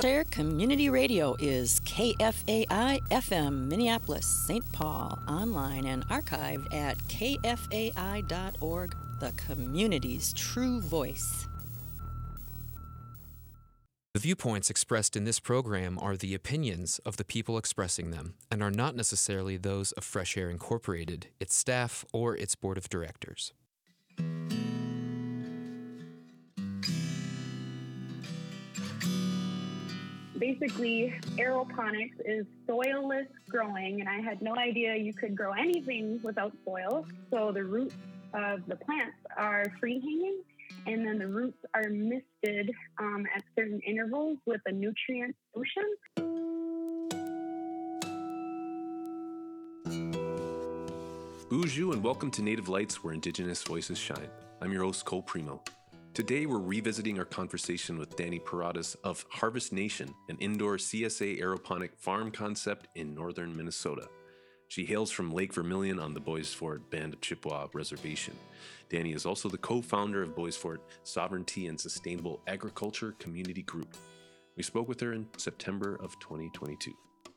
Air Community Radio is KFAI FM, Minneapolis, St. Paul, online and archived at kfai.org, the community's true voice. The viewpoints expressed in this program are the opinions of the people expressing them and are not necessarily those of Fresh Air Incorporated, its staff, or its board of directors. Basically, aeroponics is soilless growing, and I had no idea you could grow anything without soil. So the roots of the plants are free-hanging, and then the roots are misted at certain intervals with a nutrient solution. Bonjour and welcome to Native Lights, where Indigenous voices shine. I'm your host, Cole Primo. Today, we're revisiting our conversation with Dani Paradas of Harvest Nation, an indoor CSA aeroponic farm concept in northern Minnesota. She hails from Lake Vermilion on the Bois Forte Band of Chippewa Reservation. Dani is also the co-founder of Bois Forte Sovereignty and Sustainable Agriculture Community Group. We spoke with her in September of 2022.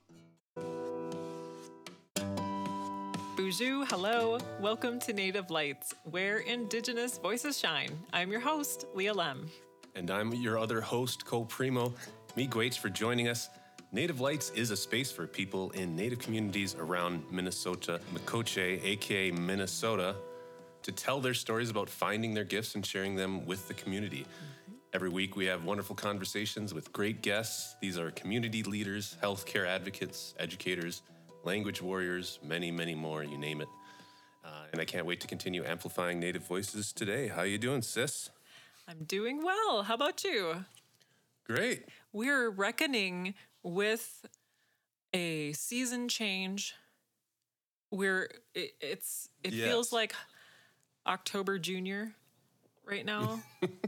Bonjour, hello. Welcome to Native Lights, where Indigenous voices shine. I'm your host, Leah Lem. And I'm your other host, Cole Primo. Miigwech for joining us. Native Lights is a space for people in Native communities around Minnesota, Miigwech, aka Minnesota, to tell their stories about finding their gifts and sharing them with the community. Every week we have wonderful conversations with great guests. These are community leaders, healthcare advocates, educators, language warriors, many, many more, you name it. And I can't wait to continue amplifying Native voices today. How you doing, sis? I'm doing well. How about you? Great. We're reckoning with a season change where it feels like October Junior right now.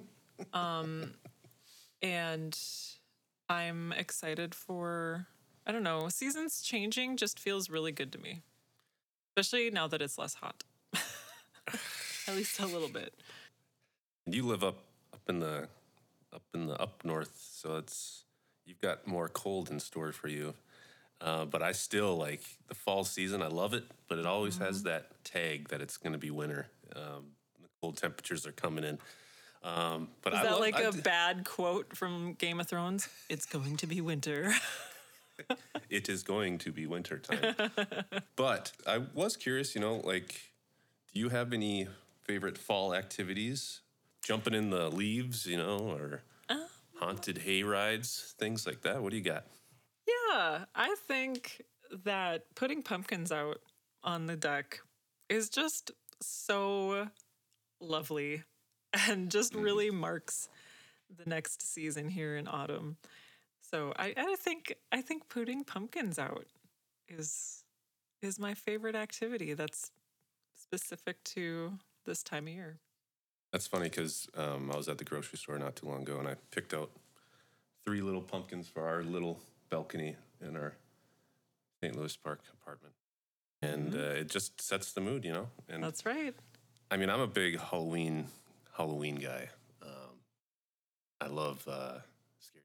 And I'm excited for, I don't know, seasons changing just feels really good to me, especially now that it's less hot, at least a little bit. And you live up in the up north, so you've got more cold in store for you. But I still like the fall season. I love it, but it always has that tag that it's going to be winter. The cold temperatures are coming in. But is that like a bad quote from Game of Thrones? It's going to be winter. It is going to be winter time. But I was curious, do you have any favorite fall activities? Jumping in the leaves, or haunted hay rides, things like that. What do you got? Yeah, I think that putting pumpkins out on the deck is just so lovely and just really marks the next season here in autumn. So I think putting pumpkins out is my favorite activity that's specific to this time of year. That's funny because I was at the grocery store not too long ago and I picked out 3 little pumpkins for our little balcony in our St. Louis Park apartment. And it just sets the mood, And that's right. I mean, I'm a big Halloween guy. I love scary.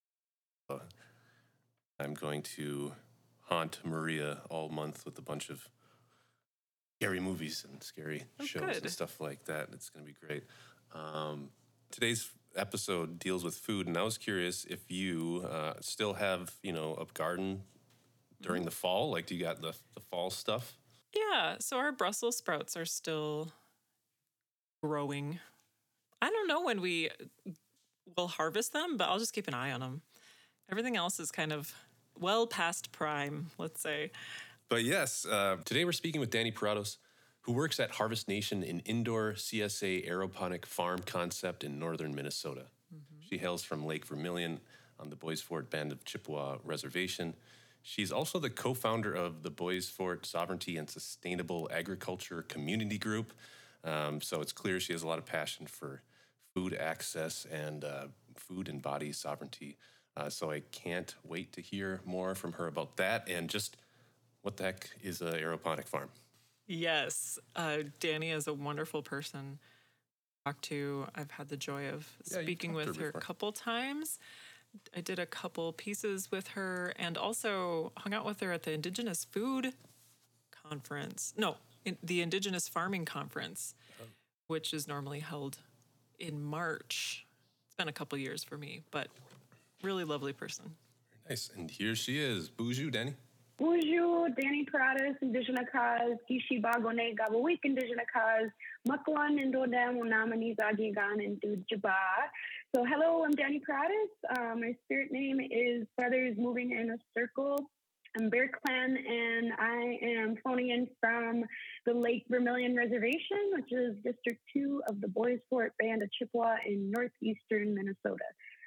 I'm going to haunt Maria all month with a bunch of scary movies and scary shows and stuff like that. It's going to be great. Today's episode deals with food, and I was curious if you still have, a garden during the fall. Like, do you got the fall stuff? Yeah, so our Brussels sprouts are still growing. I don't know when we will harvest them, but I'll just keep an eye on them. Everything else is kind of well past prime, let's say. But yes, today we're speaking with Dani Paradas, who works at Harvest Nation, an indoor CSA aeroponic farm concept in northern Minnesota. She hails from Lake Vermilion on the Bois Forte Band of Chippewa Reservation. She's also the co-founder of the Bois Forte Sovereignty and Sustainable Agriculture Community Group. So it's clear she has a lot of passion for food access and food and body sovereignty. So I can't wait to hear more from her about that and just what the heck is an aeroponic farm. Yes, Dani is a wonderful person to talk to. I've had the joy of speaking with her a couple times. I did a couple pieces with her and also hung out with her at the Indigenous Food Conference. No, the Indigenous Farming Conference, which is normally held in March. It's been a couple years for me, but really lovely person. Nice. And here she is. Bonjour, Danny. Bonjour, Danny Paradas, Indigenous Cause, Gishi Bagone, Gabawik, Indigenous Cause, Makwan, Indodam, Unamani, Zagigan, and Dujaba. So, hello, I'm Danny Paradas. My spirit name is Feathers Moving in a Circle. I'm Bear Clan, and I am phoning in from the Lake Vermilion Reservation, which is District 2 of the Bois Forte Band of Chippewa in northeastern Minnesota.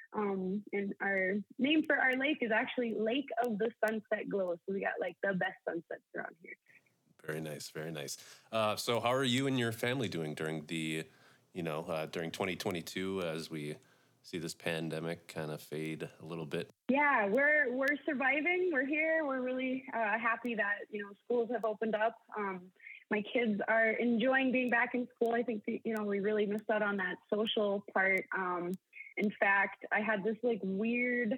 And our name for our lake is actually Lake of the Sunset Glow. So we got like the best sunsets around here. Very nice, very nice. So how are you and your family doing during the, during 2022 as we see this pandemic kind of fade a little bit? Yeah, we're surviving. We're here. We're really happy that, schools have opened up. My kids are enjoying being back in school. I think, we really missed out on that social part. In fact, I had this like weird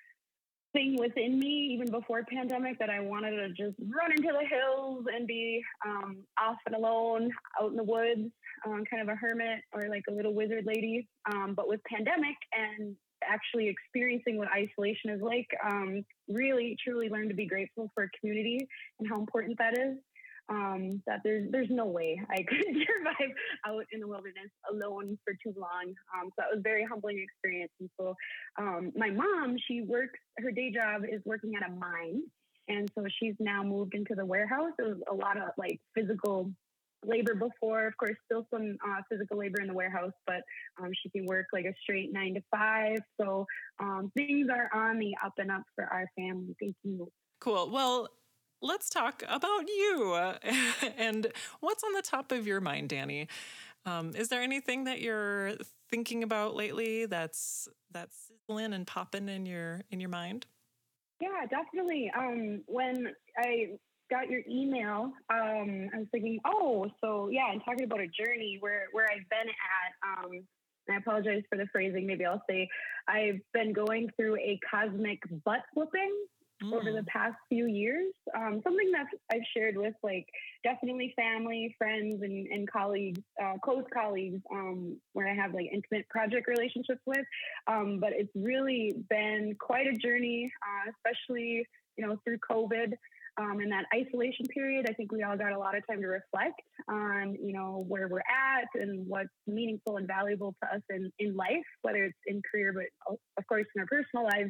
thing within me even before pandemic that I wanted to just run into the hills and be off and alone out in the woods, kind of a hermit or like a little wizard lady. But with pandemic and actually experiencing what isolation is like, really truly learned to be grateful for community and how important that is. That there's no way I could survive out in the wilderness alone for too long. So that was a very humbling experience. And so my mom, her day job is working at a mine. And so she's now moved into the warehouse. There was a lot of like physical labor before, of course, still some physical labor in the warehouse, but she can work like a straight 9 to 5. So things are on the up and up for our family. Thank you. Cool. Well, let's talk about you and what's on the top of your mind, Danny. Is there anything that you're thinking about lately that's sizzling and popping in your mind? Yeah, definitely. When I got your email, I was thinking, and talking about a journey where I've been at. And I apologize for the phrasing. Maybe I'll say I've been going through a cosmic butt whooping over the past few years. Something that I've shared with like definitely family, friends, and colleagues, close colleagues, where I have like intimate project relationships with. But it's really been quite a journey, especially, through COVID. In that isolation period, I think we all got a lot of time to reflect on, where we're at and what's meaningful and valuable to us in life, whether it's in career, but of course in our personal lives.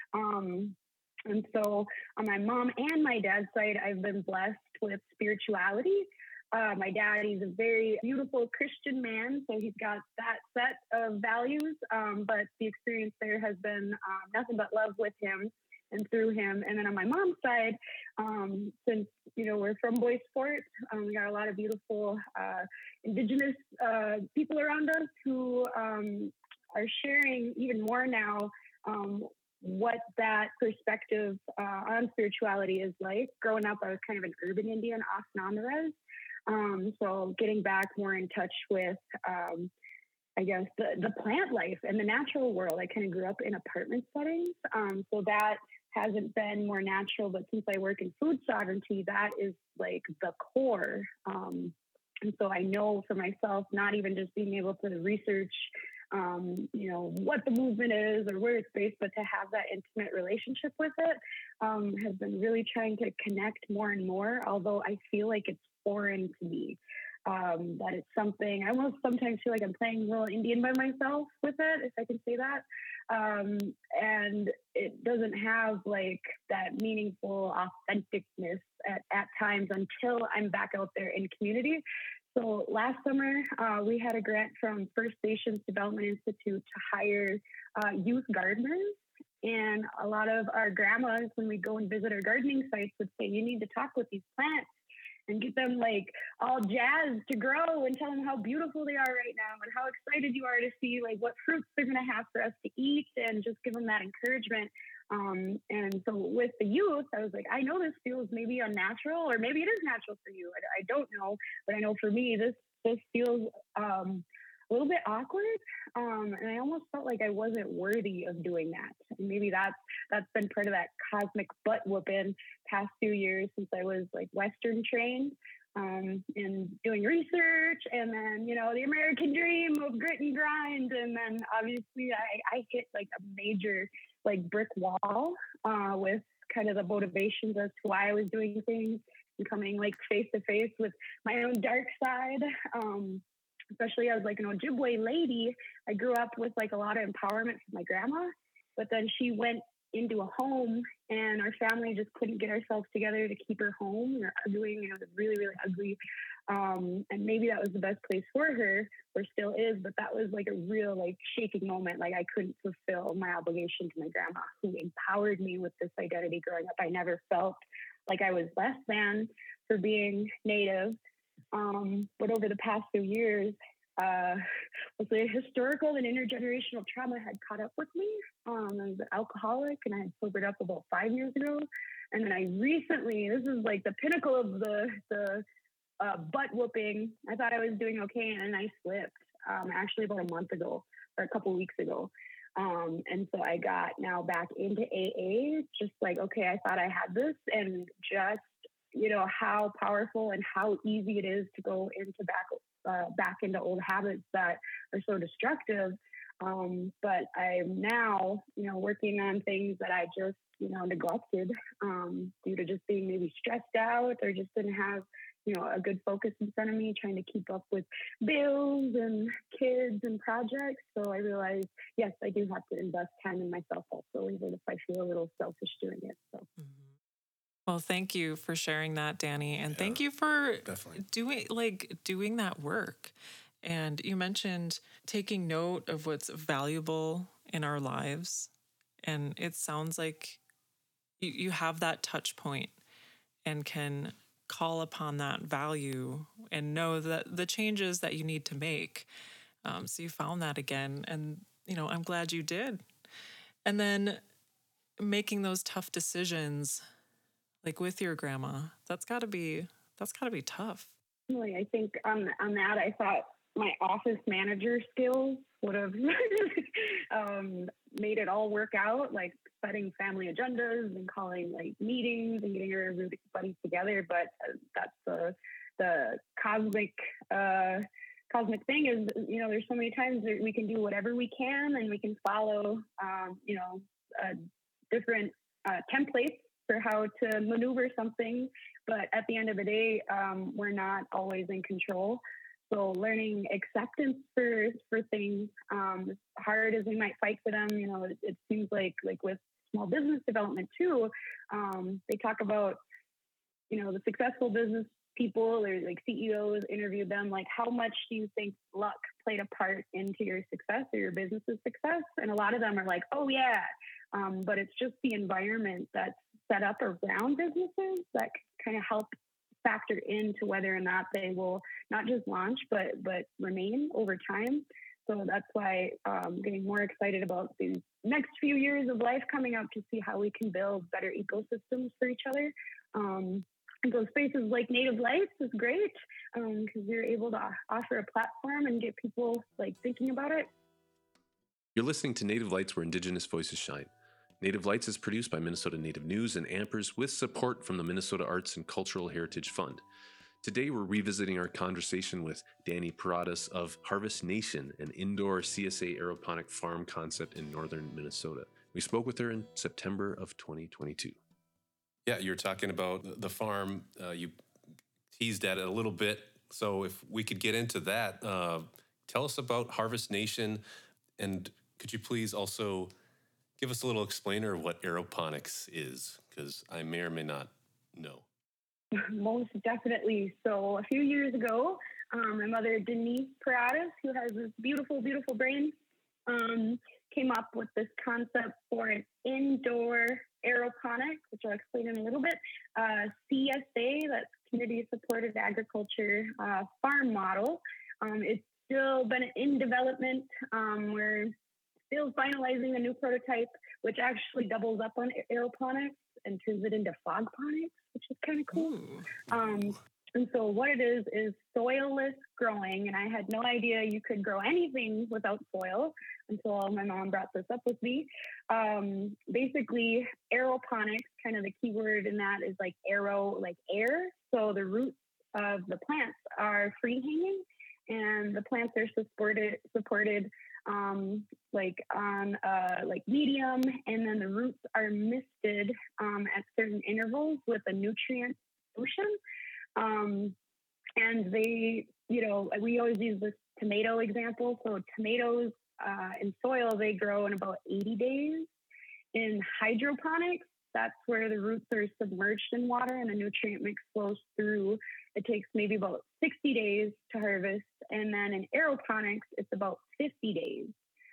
And so on my mom and my dad's side, I've been blessed with spirituality. My dad, he's a very beautiful Christian man, so he's got that set of values. But the experience there has been nothing but love with him and through him. And then on my mom's side, since, we're from Bois Forte, we got a lot of beautiful Indigenous people around us who are sharing even more now what that perspective on spirituality is like. Growing up, I was kind of an urban Indian off Nandarez. So getting back more in touch with, I guess, the plant life and the natural world. I kind of grew up in apartment settings. So that hasn't been more natural, but since I work in food sovereignty, that is like the core. And so I know for myself, not even just being able to research what the movement is or where it's based, but to have that intimate relationship with it has been really trying to connect more and more, although I feel like it's foreign to me. That it's something, I almost sometimes feel like I'm playing little Indian by myself with it, if I can say that. And it doesn't have like that meaningful authenticness at times until I'm back out there in community. So last summer, we had a grant from First Nations Development Institute to hire youth gardeners. And a lot of our grandmas, when we go and visit our gardening sites, would say, you need to talk with these plants and get them like all jazzed to grow and tell them how beautiful they are right now and how excited you are to see like what fruits they're going to have for us to eat, and just give them that encouragement. And so with the youth, I was like, I know this feels maybe unnatural, or maybe it is natural for you. I don't know, but I know for me, this feels a little bit awkward. And I almost felt like I wasn't worthy of doing that. And maybe that's been part of that cosmic butt whooping past few years since I was like Western trained, in doing research, and then, the American dream of grit and grind. And then obviously I hit like a major like brick wall, with kind of the motivations as to why I was doing things, and coming like face to face with my own dark side. Especially as like an Ojibwe lady, I grew up with like a lot of empowerment from my grandma, but then she went into a home and our family just couldn't get ourselves together to keep her home. We were arguing, it was really, really ugly. And maybe that was the best place for her, or still is, but that was like a real like shaking moment. Like I couldn't fulfill my obligation to my grandma, who empowered me with this identity growing up. I never felt like I was less than for being Native. But over the past few years, the historical and intergenerational trauma had caught up with me. I was an alcoholic and I had sobered up about 5 years ago. And then I recently, this is like the pinnacle of the butt whooping. I thought I was doing okay and I slipped, actually about a month ago or a couple weeks ago. And so I got now back into AA, just like, okay, I thought I had this, and just, how powerful and how easy it is to go into back into old habits that are so destructive. But I'm now, working on things that I just, neglected, due to just being maybe stressed out, or just didn't have, a good focus in front of me, trying to keep up with bills and kids and projects. So I realized, yes, I do have to invest time in myself also, even if I feel a little selfish doing it. So. Mm-hmm. Well, thank you for sharing that, Danny. And thank you for doing that work. And you mentioned taking note of what's valuable in our lives. And it sounds like you have that touch point and can call upon that value and know that the changes that you need to make. So you found that again. And, I'm glad you did. And then making those tough decisions, like with your grandma, that's gotta be tough. Really, I think on that, I thought my office manager skills would have made it all work out, like setting family agendas and calling like meetings and getting everybody together. But that's the cosmic thing is, there's so many times that we can do whatever we can, and we can follow, different templates for how to maneuver something. But at the end of the day, we're not always in control. So learning acceptance for things, as hard as we might fight for them, it seems like with small business development too, they talk about, the successful business people or like CEOs, interviewed them, like, how much do you think luck played a part into your success or your business's success? And a lot of them are like, oh yeah. But it's just the environment that's set up around businesses that kind of help factor into whether or not they will not just launch, but remain over time. So that's why I'm getting more excited about these next few years of life coming up to see how we can build better ecosystems for each other. And so spaces like Native Lights is great because you're able to offer a platform and get people like thinking about it. You're listening to Native Lights, where Indigenous voices shine. Native Lights is produced by Minnesota Native News and Ampers with support from the Minnesota Arts and Cultural Heritage Fund. Today, we're revisiting our conversation with Danny Paradas of Harvest Nation, an indoor CSA aeroponic farm concept in northern Minnesota. We spoke with her in September of 2022. Yeah, you're talking about the farm. You teased at it a little bit. So if we could get into that, tell us about Harvest Nation. And could you please also give us a little explainer of what aeroponics is? Because I may or may not know. Most definitely. So a few years ago, my mother, Denise Paradas, who has this beautiful, beautiful brain, came up with this concept for an indoor aeroponic, which I'll explain in a little bit, CSA, that's Community Supported Agriculture farm model. It's still been in development. We're still finalizing a new prototype, which actually doubles up on aeroponics and turns it into fogponics, which is kind of cool. And so what it is soilless growing. And I had no idea you could grow anything without soil until my mom brought this up with me. Basically, aeroponics, kind of the key word in that is like aero, like air. So the roots of the plants are free hanging, and the plants are supported like on like medium, and then the roots are misted at certain intervals with a nutrient solution. And they, we always use this tomato example. So tomatoes in soil, they grow in about 80 days. In hydroponics, that's where the roots are submerged in water and the nutrient mix flows through. It takes maybe about 60 days to harvest. And then in aeroponics, it's about 50 days.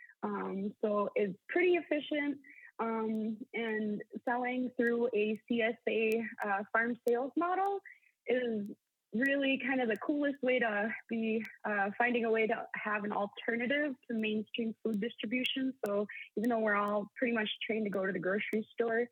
So it's pretty efficient. And selling through a CSA farm sales model is really kind of the coolest way to be finding a way to have an alternative to mainstream food distribution. So even though we're all pretty much trained to go to the grocery store,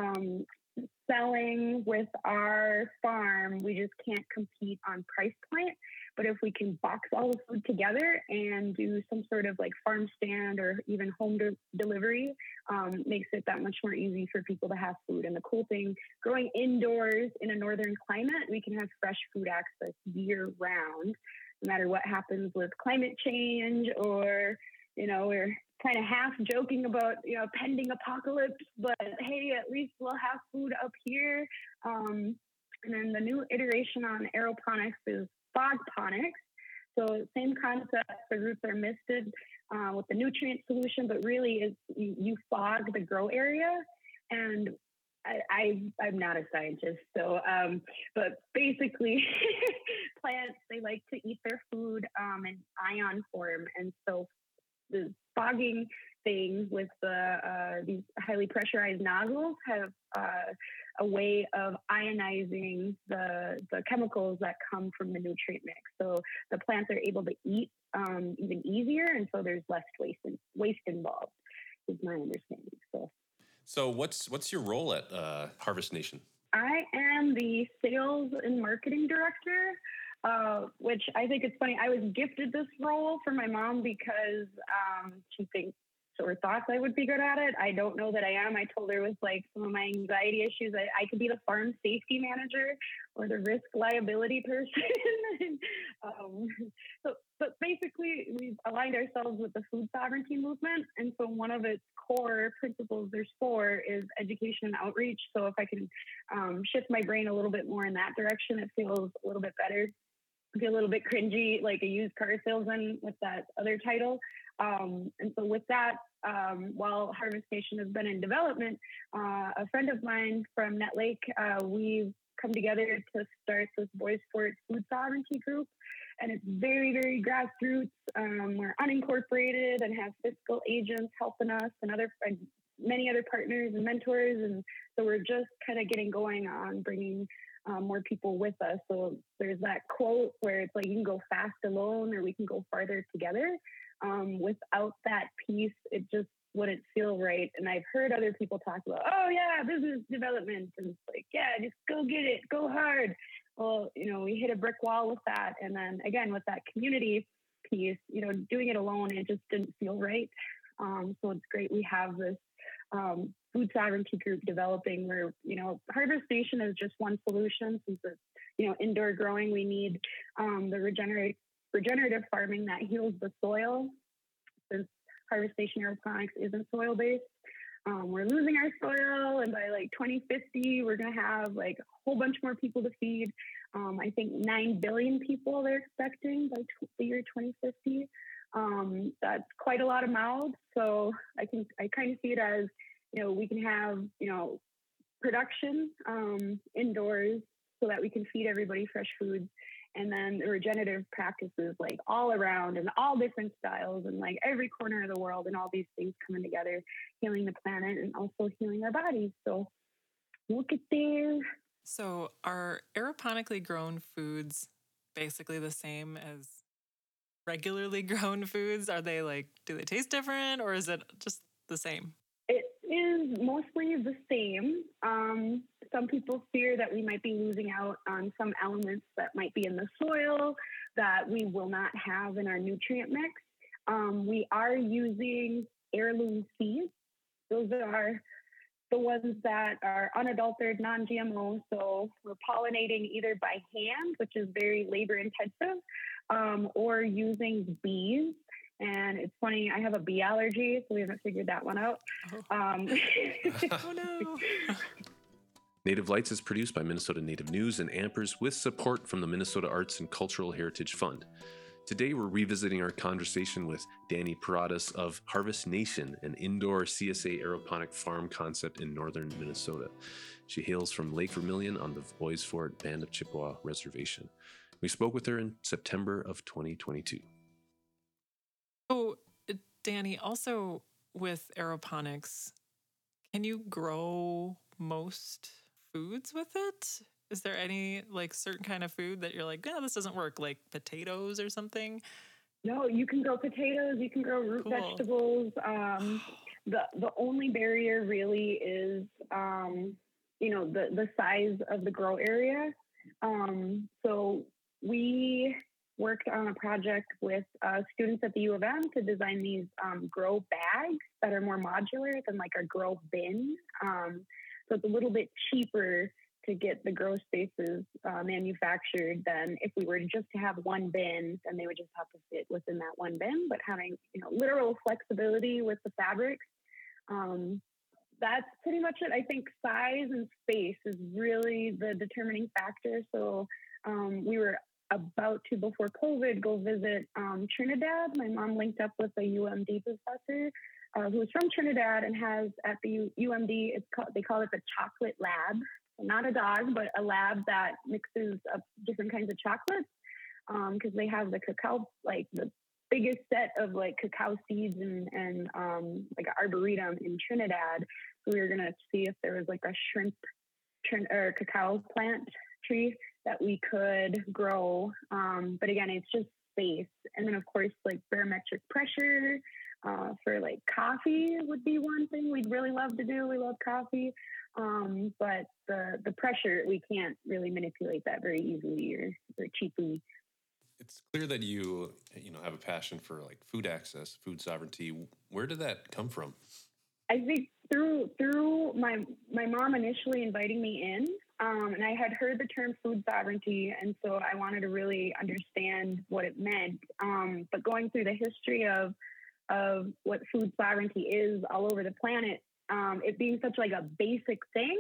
selling with our farm, we just can't compete on price point. But if we can box all the food together and do some sort of like farm stand or even home delivery, makes it that much more easy for people to have food. And the cool thing, growing indoors in a northern climate, we can have fresh food access year round, no matter what happens with climate change or, we're kind of half joking about, pending apocalypse, but hey, at least we'll have food up here. And then the new iteration on aeroponics is fogponics. So same concept, the roots are misted with the nutrient solution, but really is you fog the grow area. And I'm not a scientist, so but basically plants, they like to eat their food in ion form, and so the fogging thing with these highly pressurized nozzles have a way of ionizing the chemicals that come from the nutrient mix. So the plants are able to eat even easier, and so there's less waste involved, is my understanding. So what's your role at Harvest Nation? I am the sales and marketing director. Which I think it's funny. I was gifted this role from my mom because she thinks or thought I would be good at it. I don't know that I am. I told her with like some of my anxiety issues, I could be the farm safety manager or the risk liability person. But basically, we've aligned ourselves with the food sovereignty movement. And so one of its core principles, there's 4, is education and outreach. So if I can shift my brain a little bit more in that direction, it feels a little bit better. I feel a little bit cringy, like a used car salesman with that other title. And so with that, while Harvest Nation has been in development, a friend of mine from Nett Lake, we've come together to start this Boys Sport Food Sovereignty Group. And it's very, very grassroots. We're unincorporated and have fiscal agents helping us and many other partners and mentors. And so we're just kind of getting going on bringing more people with us. So there's that quote where it's like, you can go fast alone or we can go farther together. Without that piece, it just wouldn't feel right. And I've heard other people talk about, oh yeah, business development. And it's like, yeah, just go get it, go hard. Well, we hit a brick wall with that. And then again, with that community piece, doing it alone, it just didn't feel right. So it's great we have this food sovereignty group developing where, Harvest Nation is just one solution. Since it's, indoor growing, we need the regenerative farming that heals the soil. Since Harvest Nation aeroponics isn't soil-based, we're losing our soil, and by like 2050, we're going to have like a whole bunch more people to feed. I think 9 billion people they're expecting by the year 2050. That's quite a lot of mouths. So I kind of see it as, we can have, production indoors so that we can feed everybody fresh foods. And then the regenerative practices like all around and all different styles and like every corner of the world and all these things coming together, healing the planet and also healing our bodies. So look at there. So are aeroponically grown foods basically the same as regularly grown foods? Are they do they taste different or is it just the same? It is mostly the same. Some some people fear that we might be losing out on some elements that might be in the soil that we will not have in our nutrient mix. We are using heirloom seeds. Those are the ones that are unadulterated, non-GMO. So we're pollinating either by hand, which is very labor intensive, or using bees. And it's funny, I have a bee allergy, so we haven't figured that one out. Oh no. Native Lights is produced by Minnesota Native News and Ampers with support from the Minnesota Arts and Cultural Heritage Fund. Today, we're revisiting our conversation with Dani Paradas of Harvest Nation, an indoor CSA aeroponic farm concept in northern Minnesota. She hails from Lake Vermilion on the Bois Forte Band of Chippewa Reservation. We spoke with her in September of 2022. So, Dani, also with aeroponics, can you grow most foods with it? Is there any like certain kind of food that you're like, yeah, this doesn't work, like potatoes or something? No, you can grow potatoes, you can grow root vegetables. The only barrier really is, the size of the grow area. So we worked on a project with students at the U of M to design these grow bags that are more modular than like a grow bin. So it's a little bit cheaper to get the grow spaces manufactured than if we were just to have one bin, then they would just have to fit within that one bin. But having literal flexibility with the fabrics, that's pretty much it. I think size and space is really the determining factor. So we were about to, before COVID, go visit Trinidad. My mom linked up with a UMD professor who's from Trinidad and has at the UMD, they call it the chocolate lab. Not a dog, but a lab that mixes up different kinds of chocolates because they have the cacao, like the biggest set of like cacao seeds and like an arboretum in Trinidad. So we were going to see if there was like a shrimp or cacao plant tree that we could grow. But again, it's just space. And then of course, like barometric pressure for like coffee would be one thing we'd really love to do. We love coffee. But the pressure, we can't really manipulate that very easily or cheaply. It's clear that you have a passion for like food access, food sovereignty. Where did that come from? I think through my mom initially inviting me in, and I had heard the term food sovereignty, and so I wanted to really understand what it meant. But going through the history of what food sovereignty is all over the planet, it being such like a basic thing,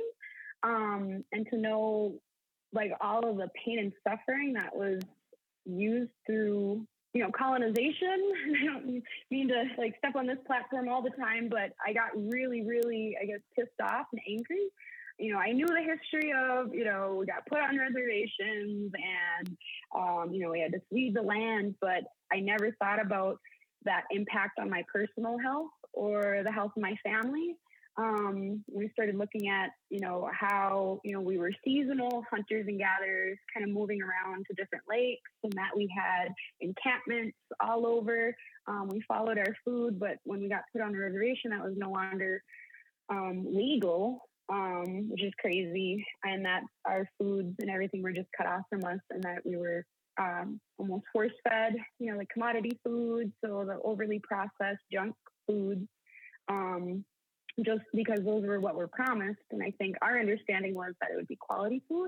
and to know like all of the pain and suffering that was used through, colonization. I don't mean to like step on this platform all the time, but I got really, really, I guess, pissed off and angry. I knew the history of, we got put on reservations and, we had to cede the land, but I never thought about that impact on my personal health or the health of my family. We started looking at, how, we were seasonal hunters and gatherers kind of moving around to different lakes and that we had encampments all over. We followed our food, but when we got put on a reservation, that was no longer legal, which is crazy. And that our foods and everything were just cut off from us and that we were almost force fed, like commodity foods. So the overly processed junk foods. Just because those were what were promised. And I think our understanding was that it would be quality food.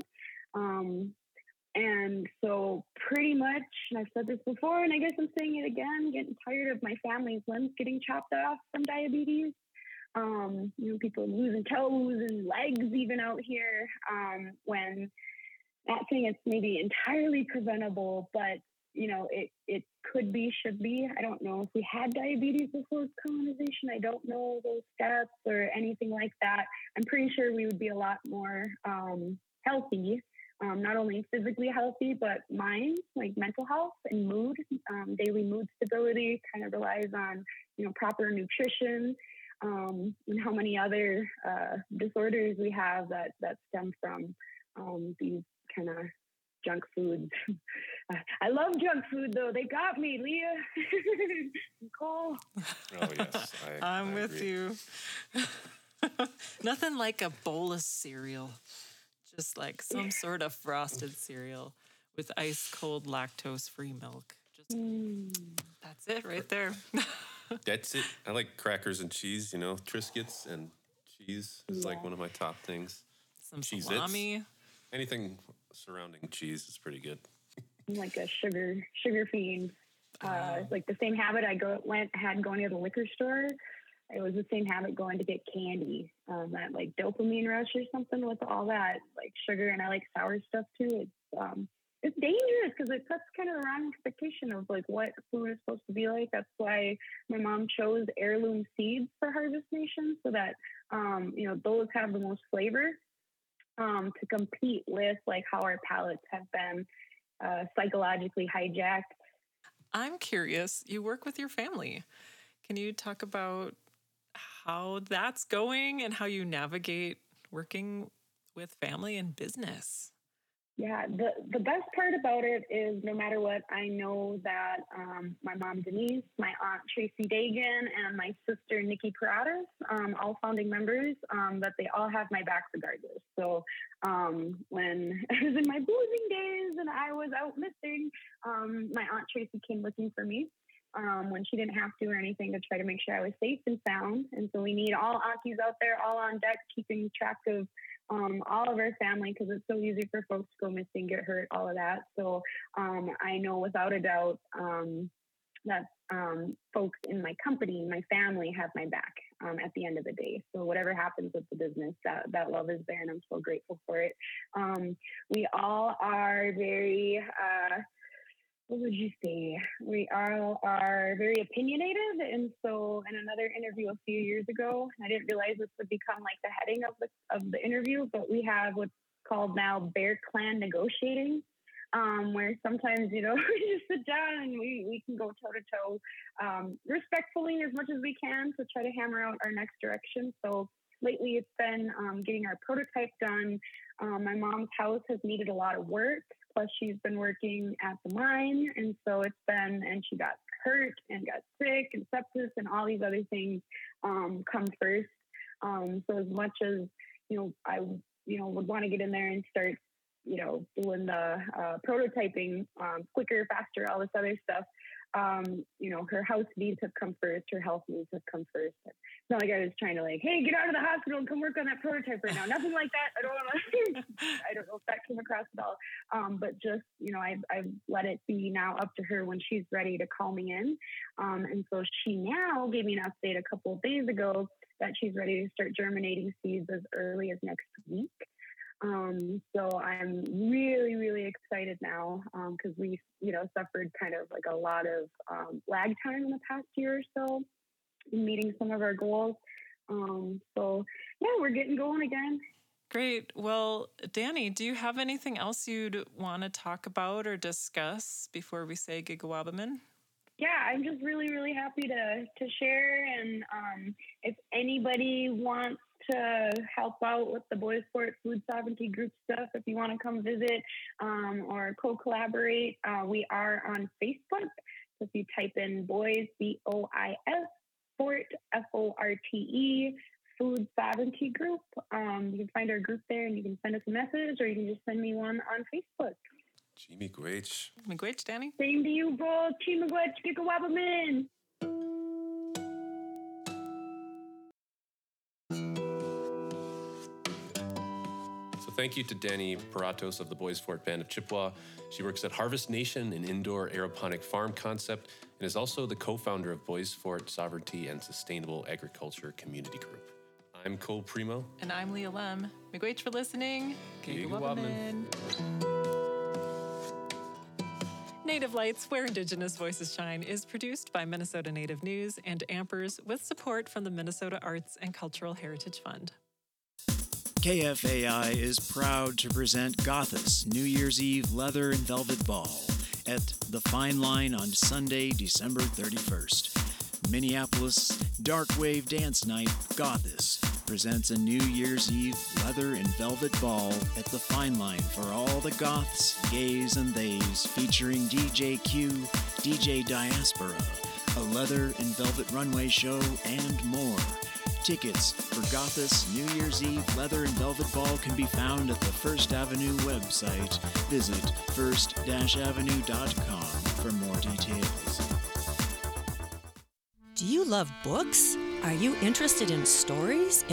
And so pretty much, and I've said this before, and I guess I'm saying it again, getting tired of my family's limbs getting chopped off from diabetes. People losing toes and legs even out here, when not saying it's maybe entirely preventable, but it could be, should be. I don't know if we had diabetes before colonization. I don't know those stats or anything like that. I'm pretty sure we would be a lot more healthy, not only physically healthy, but mind, like mental health and mood. Daily mood stability kind of relies on, proper nutrition, and how many other disorders we have that stem from these kind of junk foods. I love junk food though. They got me, Leah. Nicole. Oh yes, I'm with you. Nothing like a bowl of cereal. just like some sort of frosted cereal with ice cold lactose-free milk. Just that's it right there. That's it. I like crackers and cheese, Triscuits and cheese is like one of my top things. Some Cheez-Its. salami. Anything surrounding cheese is pretty good. I'm like a sugar fiend. Like the same habit I had going to the liquor store. It was the same habit going to get candy. That like dopamine rush or something with all that like sugar, and I like sour stuff too. It's dangerous because it sets kind of the wrong expectation of like what food is supposed to be like. That's why my mom chose heirloom seeds for Harvest Nation, so that those have the most flavor to compete with like how our palates have been psychologically hijacked. I'm curious, you work with your family. Can you talk about how that's going and how you navigate working with family and business? Yeah, the best part about it is no matter what, I know that my mom Denise, my aunt Tracy Dagan, and my sister Nikki Paradas, all founding members, that they all have my back regardless. So when I was in my boozing days and I was out missing, my aunt Tracy came looking for me when she didn't have to or anything to try to make sure I was safe and sound. And so we need all aunties out there, all on deck, keeping track of all of our family, because it's so easy for folks to go missing, get hurt, all of that. So I know without a doubt that folks in my company, my family, have my back at the end of the day. So whatever happens with the business, that love is there, and I'm so grateful for it. We all are very what would you say? We all are very opinionated. And so in another interview a few years ago, I didn't realize this would become like the heading of the interview, but we have what's called now Bear Clan negotiating, where sometimes, we just sit down and we can go toe to toe respectfully as much as we can to try to hammer out our next direction. So lately it's been getting our prototype done. My mom's house has needed a lot of work. Plus, she's been working at the mine, and so and she got hurt and got sick, and sepsis and all these other things come first. So as much as, I, would want to get in there and start, doing the prototyping quicker, faster, all this other stuff, her house needs have come first, her health needs have come first. It's not like I was trying to hey, get out of the hospital and come work on that prototype right now. Nothing like that. I don't know if that came across at all. But just, I've let it be now up to her when she's ready to call me in. And so she now gave me an update a couple of days ago that she's ready to start germinating seeds as early as next week. So I'm really, really excited now because we, suffered kind of like a lot of lag time in the past year or so in meeting some of our goals. So yeah, we're getting going again. Great. Well, Danny, do you have anything else you'd want to talk about or discuss before we say Gigawabamin? Yeah, I'm just really, really happy to share. And if anybody wants to help out with the Boys Fort Food Sovereignty Group stuff, if you want to come visit or co-collaborate, we are on Facebook. So if you type in Boys, BOIS, Fort, FORTE, Food Sovereignty Group, you can find our group there, and you can send us a message, or you can just send me one on Facebook. Miigwech. Miigwech, Danny. Same to you both. Miigwech, Gigawabamin. Thank you to Danny Paratos of the Boys Fort Band of Chippewa. She works at Harvest Nation, an indoor aeroponic farm concept, and is also the co-founder of Boys Fort Sovereignty and Sustainable Agriculture Community Group. I'm Cole Primo. And I'm Leah Lem. Miigwech for listening. Gigawabamin. Native Lights, Where Indigenous Voices Shine, is produced by Minnesota Native News and Ampers with support from the Minnesota Arts and Cultural Heritage Fund. KFAI is proud to present Gothas New Year's Eve Leather and Velvet Ball at the Fine Line on Sunday, December 31st. Minneapolis Dark Wave Dance Night, Gothas, presents a New Year's Eve Leather and Velvet Ball at the Fine Line for all the goths, gays, and theys, featuring DJ Q, DJ Diaspora, a leather and velvet runway show, and more. Tickets for Gothas New Year's Eve Leather and Velvet Ball can be found at the First Avenue website. Visit first-avenue.com for more details. Do you love books? Are you interested in stories,